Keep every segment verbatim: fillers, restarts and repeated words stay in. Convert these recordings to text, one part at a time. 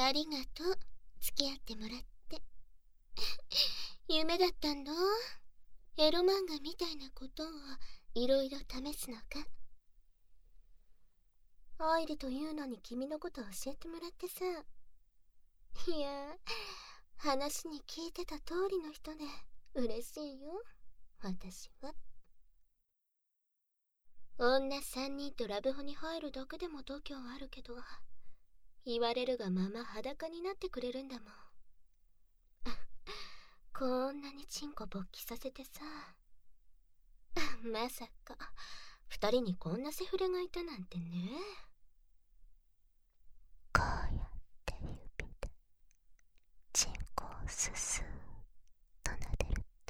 ありがとう、付き合ってもらって。夢だったんだ。エロ漫画みたいなことをいろいろ試すのか。愛理というのに君のことを教えてもらってさ。いや、話に聞いてた通りの人で嬉しいよ、私は。女三人とラブホに入るだけでも度胸あるけど、言われるがまま裸になってくれるんだもん。こんなにチンコ勃起させてさ。まさか二人にこんなセフレがいたなんてね。 こうやって指でチンコをススーッと撫でると、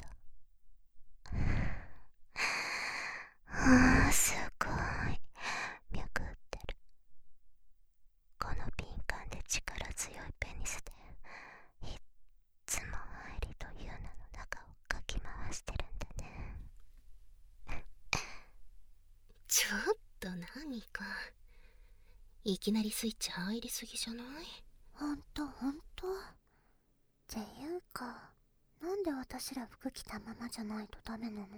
ああ、すごい脈打ってる。この敏感で力強いペニスでいっつも愛理とユーナの中をかき回してるんだね。 ちょっと何かいきなりスイッチ入りすぎじゃない？ ほんとほんと。っていうか、なんで私ら服着たままじゃないとダメなの？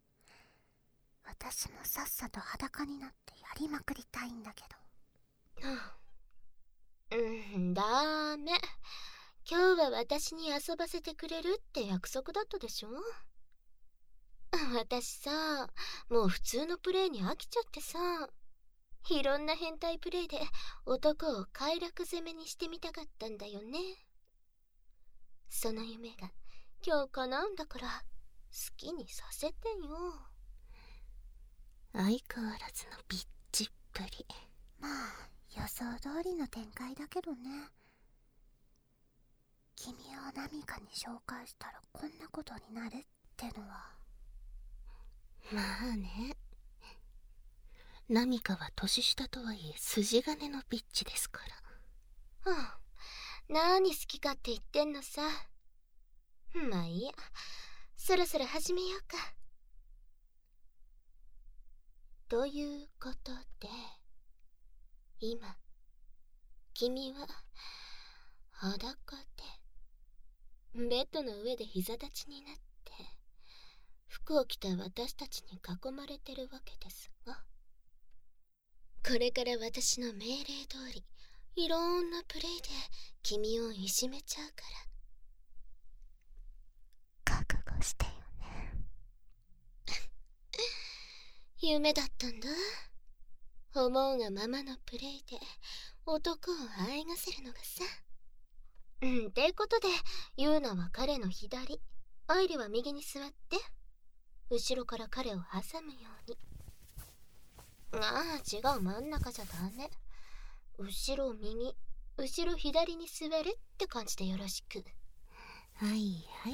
私もさっさと裸になってやりまくりたいんだけど。 うん、ダメ。今日は私に遊ばせてくれるって約束だったでしょ。私さ、もう普通のプレイに飽きちゃってさ、いろんな変態プレイで男を快楽攻めにしてみたかったんだよね。その夢が今日叶うんだから好きにさせてよ。相変わらずのビッチっぷり。 まあ予想通りの展開だけどね。君をナミカに紹介したらこんなことになるってのは。 まあね、ナミカは年下とはいえ筋金のビッチですから。はあ、何好きかって言ってんのさ。まあいいや、そろそろ始めようか。ということで、今君は裸でベッドの上で膝立ちになって服を着た私たちに囲まれてるわけですが、これから私の命令通りいろんなプレイで君をいじめちゃうから。覚悟してよね。 夢だったんだ。思うがままのプレイで男を愛がせるのがさ。うんてことで、ユーナは彼の左、アイリは右に座って後ろから彼を挟むように。ああ、違う、真ん中じゃダメ。後ろ右、後ろ左に座るって感じでよろしく。はいはい。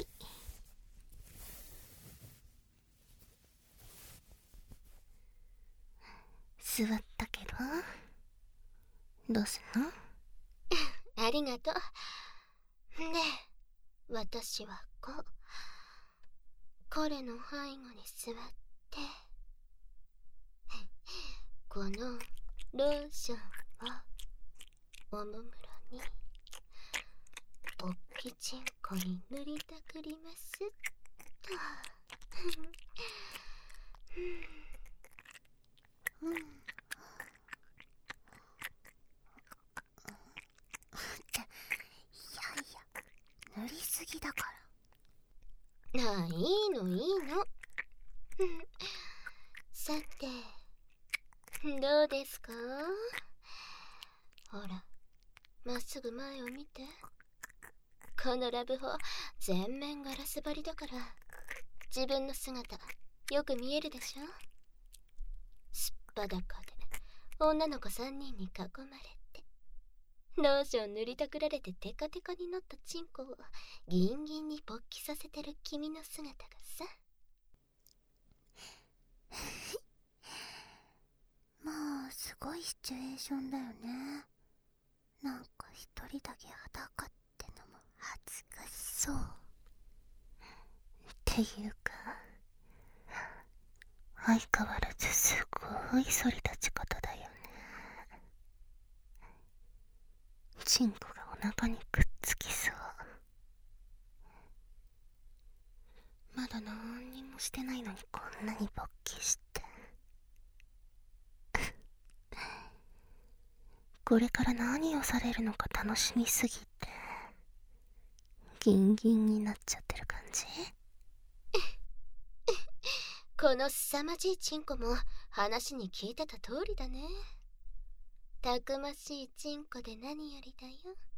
座ったけど、どうすんの？ありがとう。で、私はこう彼の背後に座ってこのローションをおもむろにおっきちんこに塗りたくりますと。 うん。っていやいや、塗りすぎだから。 ああ、いいのいいの。さて、どうですか？ほら、まっすぐ前を見て。このラブホ全面ガラス張りだから自分の姿よく見えるでしょ。すっぱだかで女の子さんにんに囲まれてローション塗りたくられてテカテカになったチンコをギンギンに勃起させてる君の姿がさ。 まあすごいシチュエーションだよね。なんか一人だけ裸ってのも恥ずかしそう。 っていうか、相変わらずすごい反り立ち方だよね。チンコがお腹にくっつきそう。まだ何にもしてないのにこんなに勃起して。これから何をされるのか楽しみすぎてギンギンになっちゃってる感じ。 この凄まじいチンコも話に聞いてた通りだね。たくましいチンコで何よりだよ。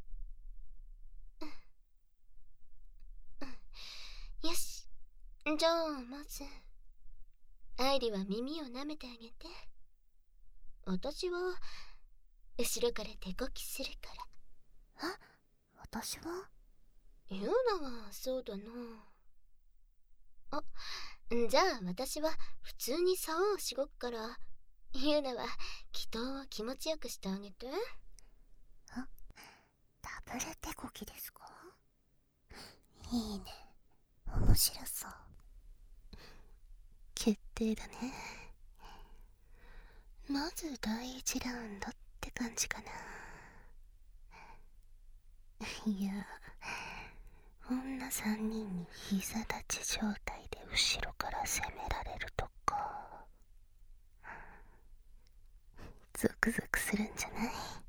よし、じゃあまず愛梨は耳を舐めてあげて。私は後ろから手こきするから。 え、私は？ ユーナはそうだな。あ、じゃあ私は普通に竿をしごくから、ユーナは祈祷を気持ちよくしてあげて。 あ、ダブル手こきですか？いいね、面白そう。決定だね。まず第一ラウンドって感じかな。いや、女三人に膝立ち状態で後ろから攻められるとかゾクゾクするんじゃない？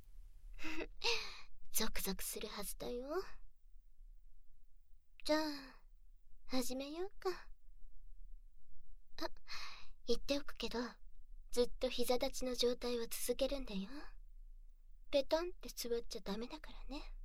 ゾクゾクするはずだよ。じゃあ始めようか。あ、言っておくけど、ずっと膝立ちの状態は続けるんだよ。ペタンって座っちゃダメだからね。